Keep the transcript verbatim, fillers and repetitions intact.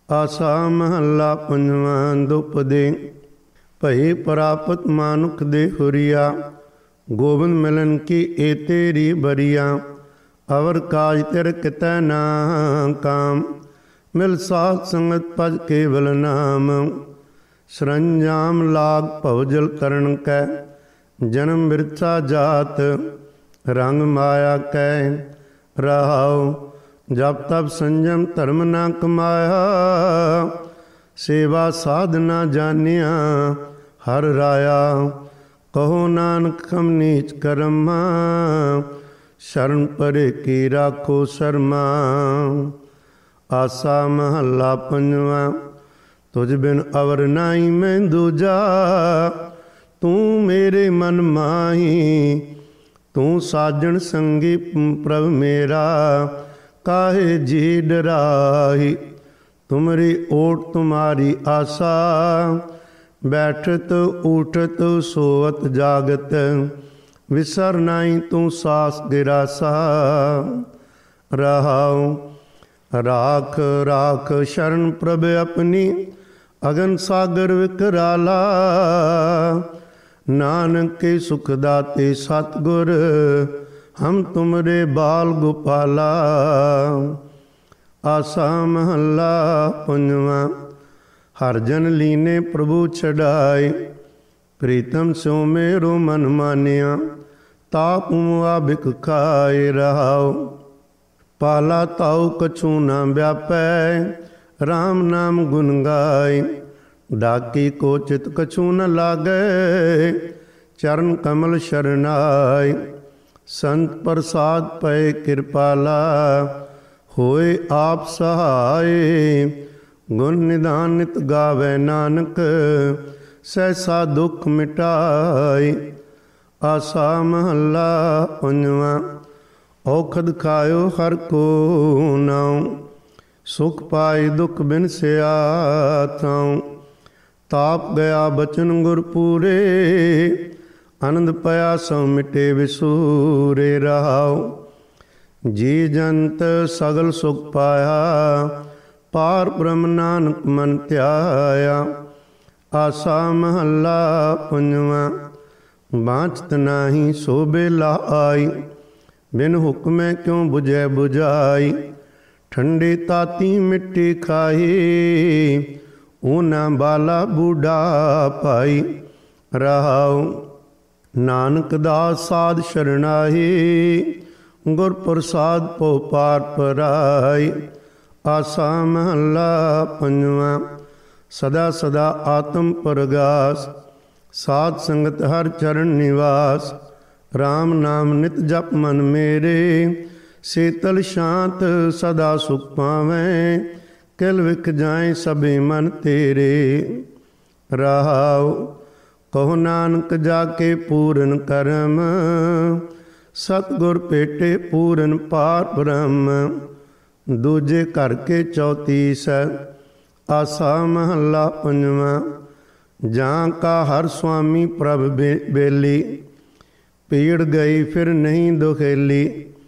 ਆਸਾ ਮਹੱਲਾ ਪੰਜਵਾਂ। ਦੁਪਦੇ ਭਈ ਪ੍ਰਾਪਤ ਮਾਨੁਖ ਦੇ ਹੁਰੀਆ, ਗੋਬਿੰਦ ਮਿਲਨ ਕੀ ਏ ਤੇਰੀ ਬਰੀਆ। ਅਵਰ ਕਾਜ ਤਿਰ ਕਿਤੈ ਨਾ ਕਾਮ, ਮਿਲ ਸਾਧ ਸੰਗਤ ਭਜ ਕੇਵਲ ਨਾਮ। ਸਰੰਜਾਮ ਲਾਗ ਭਵਜਲ ਤਰਨ ਕੈ, ਜਨਮ ਬਿਰਥਾ ਜਾਤ ਰੰਗ ਮਾਇਆ ਕੈ। ਰਹਾਉ ਜਪ ਤਪ ਸੰਜਮ ਧਰਮ ਨਾ ਕਮਾਇਆ, ਸੇਵਾ ਸਾਧ ਨਾ ਜਾਣਿਆ ਹਰ ਰਾਇਆ। ਕਹੋ ਨਾਨਕ ਕਮ ਨੀਚ ਕਰਮਾ, ਸ਼ਰਨ ਪਰੇ ਕੀ ਰਾਖੋ ਸ਼ਰਮਾ। ਆਸਾ ਮਹੱਲਾ ਪੰਜਵਾਂ। ਤੁਝ ਬਿਨ ਅਵਰ ਨਾਹੀ ਮੈਂ ਦੂਜਾ, ਤੂੰ ਮੇਰੇ ਮਨ ਮਾਹੀ। ਤੂੰ ਸਾਜਣ ਸੰਗੀ ਪ੍ਰਭ ਮੇਰਾ, ਕਾਹੇ ਜੀ ਡਰਾਹੀ। ਤੁਮਰੀ ਓਟ ਤੁਮਾਰੀ ਆਸਾ, ਬੈਠਤ ਊਠਤ ਸੋਵਤ ਜਾਗਤ। ਵਿਸਰ ਨਾਹੀ ਤੂੰ ਸਾਸ ਗਿਰਾਸਾ। ਰਹਾਉ ਰਾਖ ਰਾਖ ਸ਼ਰਨ ਪ੍ਰਭ ਆਪਣੀ, ਅਗਨ ਸਾਗਰ ਵਿਕਰਾਲਾ। ਨਾਨਕ ਕੇ ਸੁਖ ਦਾਤੇ ਸਤਿਗੁਰ, ਹਮ ਤੁਮਰੇ ਬਾਲ ਗੋਪਾਲਾ। ਆਸਾ ਮਹੱਲਾ ਪੰਜਵਾਂ। ਹਰ ਜਨ ਲੀਨੇ ਪ੍ਰਭੂ ਛਡਾਏ, ਪ੍ਰੀਤਮ ਸਿਉ ਮੇਰੋ ਮਨ ਮਾਨਿਆ। ਤਾਪ ਮੁਆਬਿਕ ਖਾਏ। ਰਹਾਉ ਪਾਲਾ ਤਾਉ ਕਛੂ ਨਾ ਵਿਆਪੈ, ਰਾਮ ਨਾਮ ਗੁਣ ਗਾਏ। ਡਾਕੀ ਕੋ ਚਿਤ ਕਛੂ ਨ ਲਾਗੈ, ਚਰਨ ਕਮਲ ਸ਼ਰਨਾਏ। ਸੰਤ ਪ੍ਰਸਾਦ ਪਏ ਕਿਰਪਾਲਾ, ਹੋਏ ਆਪ ਸਹਾਏ। ਗੁਣ ਨਿਧਾਨ ਨਿਤ ਗਾਵੇ ਨਾਨਕ, ਸਹਿਸਾ ਦੁਖ ਮਿਟਾਏ। ਆਸਾ ਮਹੱਲਾ ਪੰਜਵਾਂ। ਔਖਦ ਖਾਇਓ ਹਰ ਕੋ ਨਾਉ, ਸੁਖ ਪਾਏ ਦੁਖ ਬਿਨਸਿਆ ਥਾਉ। ਤਾਪ ਗਿਆ ਬਚਨ ਗੁਰ ਪੂਰੇ, ਆਨੰਦ ਪਿਆ ਸੋ ਮਿਟੇ ਵਿਸੂਰੇ। ਰਹਾਉ ਜੀ ਜੰਤ ਸਗਲ ਸੁਖ ਪਾਇਆ, ਪਾਰ ਬ੍ਰਹਮ ਨਾਨਕ ਮਨ ਧਿਆਇਆ। ਆਸਾ ਮਹੱਲਾ ਪੰਜਵਾਂ। ਬਾਂਝਤ ਨਾਹੀ ਸੋ ਬੇਲਾ ਆਈ, ਬਿਨ ਹੁਕਮੈ ਕਿਉ ਬੁਝੈ ਬੁਝਾਈ। ਠੰਡੇ ਤਾਤੀ ਮਿੱਟੀ ਖਾਈ, ਊਨਾ ਬਾਲਾ ਬੂਢਾ ਪਾਈ। ਰਹਾਉ ਨਾਨਕ ਦਾਸ ਸਾਧ ਸ਼ਰਨਾਹੀ, ਗੁਰ ਪ੍ਰਸਾਦ ਪੋ ਪਾਰ ਪਰਾਈ। ਆਸਾ ਮਹੱਲਾ ਪੰਜਵਾਂ। ਸਦਾ ਸਦਾ ਆਤਮ ਪ੍ਰਗਾਸ, ਸਾਧ ਸੰਗਤ ਹਰ ਚਰਨ ਨਿਵਾਸ। ਰਾਮ ਨਾਮ ਨਿਤ ਜਪ ਮਨ ਮੇਰੇ, ਸੀਤਲ ਸ਼ਾਂਤ ਸਦਾ ਸੁਖ ਪਾਵੈ। ਕਿਲ ਵਿਖ ਜਾਏ ਸਭੇ ਮਨ ਤੇਰੇ। ਰਹਾਉ ਕਹੋ ਨਾਨਕ ਜਾ ਕੇ ਪੂਰਨ ਕਰਮ, ਸਤਿਗੁਰ ਭੇਟੇ ਪੂਰਨ ਪਾਰ ਬ੍ਰਹਮ। ਦੂਜੇ ਘਰ ਕੇ ਚੌਤੀਸ। ਆਸਾ ਮਹੱਲਾ ਪੰਜਵਾਂ। ਜਾਂ ਕਾ ਹਰ ਸੁਆਮੀ ਪ੍ਰਭ ਬੇਲੀ, ਪੀੜ ਗਈ ਫਿਰ ਨਹੀਂ ਦੁਖੇਲੀ।